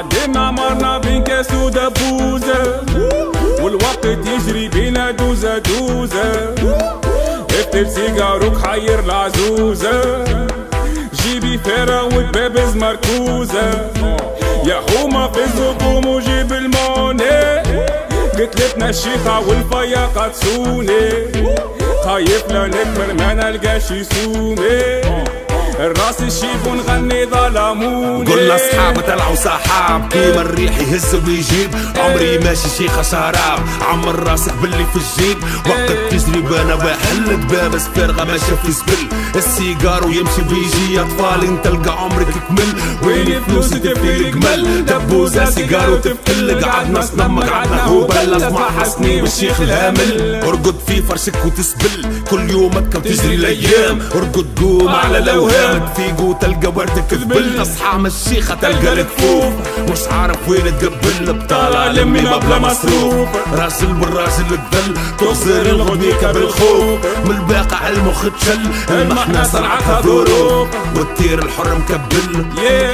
عدينا مرنا بين كاس ودبوزة والوقت يجري بينا دوزة دوزة. افتل سيجاروك حير العزوزة جيبي فارة والبابز مركوزة. يا حومة في الزقوم وجيب الموني قتلتنا الشيخة والفياقة تسوني. خايف لا نكبر ما نلقاش يسومي الراس الشيف ونغني ظلموني. قول اصحاب طلعوا صحاب كيما الريح يهز ويجيب. عمري ماشي شيخة شراب عمر راسك باللي في الجيب. وقت تجربة انا بحل دبابس فارغة ماشية في سبل. السيجار ويمشي بيجي اطفال انت تلقى عمرك كمل. وين فلوسي تفدي الجمل دبوزة سيجار وتفتل. قعدنا صنم قعدنا هوبل اسمع حسني والشيخ الهامل. ارقد في فرشك وتسبل كل يومك كم تجري الايام. ارقد قوم على الاوهام تفيق وتلقى وردك تذبل. تصحى من الشيخة تلقى الكفوف مش عارف وين تقبل. بطالة لمي مبلغ مصروف راجل بالراجل الذل تغزر الغنيكة بالخوف. من الباقع المخ تشل المحنة صنعتها ظروف والطير الحر مكبل.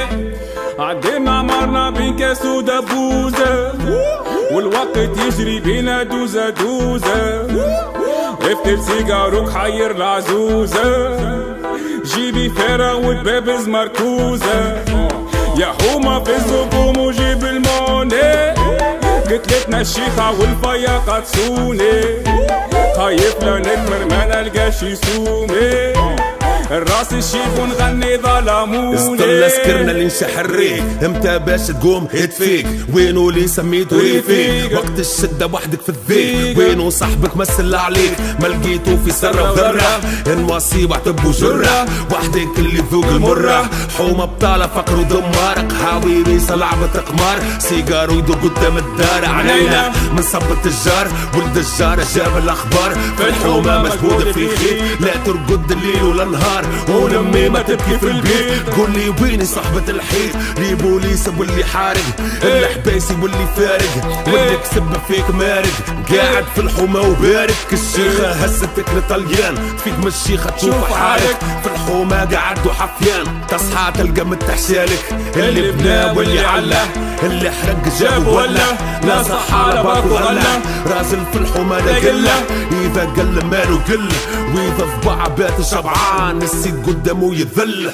عدينا مرنا بين كاس ودبوزة والوقت يجري بينا دوزة دوزة. افتل سيجاروك حير العزوزة جيبي فارة والبابز مركوزة. يا حومة في الزقوم وجيب الموني قتلتنا الشيخة والفياقة تسوني. خايف لا نكبر ما نلقاش يسومي الراس الشيف ونغني ظلموني. استنى سكرنا اللي نشحريك امتى باش تقوم يدفيك. وينو اللي سميتو يفيك وقت الشدة وحدك في الذيك. وينو صاحبك مسل عليك ما لقيتو في سرة وذرة. نواصي وعتب وجرة وحدك اللي ذوق المرة. حومة بطالة فقر ودمار قهاوي بيسا لعبة قمار. سيجار ويدو قدام الدار علينا من صب التجار. ولد الجار جاب الاخبار في الحومة مشهودة في خيط. لا ترقد الليل ولا نهار ولمي ما تبكي في البيت. قولي ويني صاحبة الحيط لي بوليس واللي حارق اللي حبايسي واللي فارق واللي كسب فيك مارق. قاعد في الحومة وبارك الشيخة هزتك لطليان. تفيق من الشيخة تشوف حالك في الحومة قاعد وحفيان. تصحى تلقى متحشالك اللي بناه واللي علاه. اللي حرق جاب ولا لا صحى لا باكو غلا. رازل في الحومة لا قلة إذا قل ماله قل. وإذا ضبع بات شبعان السيد قدامه يذل.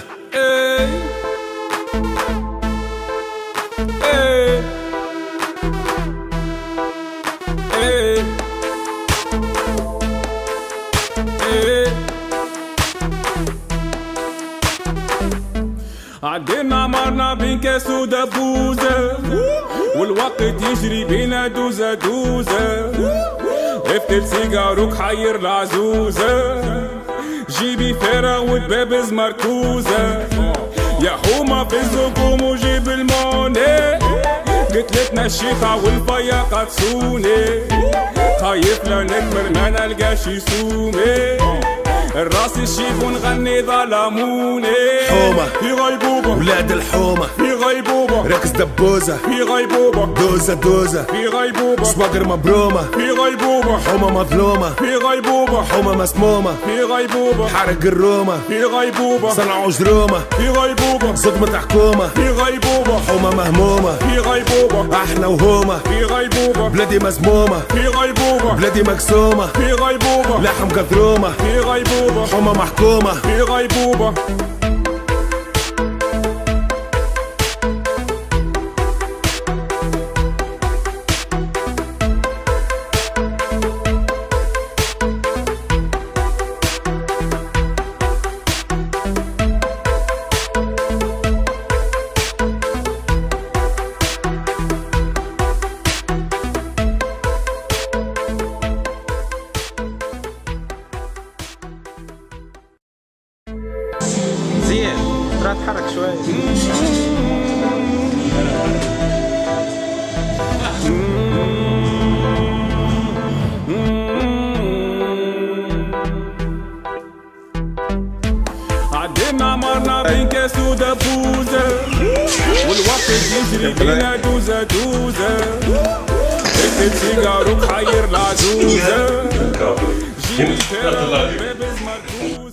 عدينا مرنا بين كاس ودبوزة والوقت يجري بينا دوزة دوزة. افتل سيجاروك حير العزوزة جيبي فارة والبابز مركوزة. يا حومة في الزقوم وجيب الموني قتلتنا الشيخة والفياقة تسوني. خايف لا نكبر ما نلقاش يسومي الراس الشيف ونغني ظلموني. حومة في غيبوبة ولاد الحومة في غيبوبة. ركز دبوزة في غيبوبة دوزة دوزة. في غيبوبة سواقر مبرومة في غيبوبة. حومة مظلومة في غيبوبة حومة مسمومة. في غيبوبة حرق الرومة في غيبوبة. صنعوا جرومة في غيبوبة. صدمة حكومة في غيبوبة. حومة مهمومة في غيبوبة. احنا وهومة في غيبوبة. بلادي مزمومة في غيبوبة. بلادي مقسومة في غيبوبة. لحم قذرومة في غيبوبة. حومة محكومة في غيبوبة. زين ترى اتحرك شوي. عدينا مرنا بين كاس ودبوزة والوقت يجري بينا دوزة دوزة. افتل سيجاروك حير العزوزة جيبي فارة والبابز مركوزة.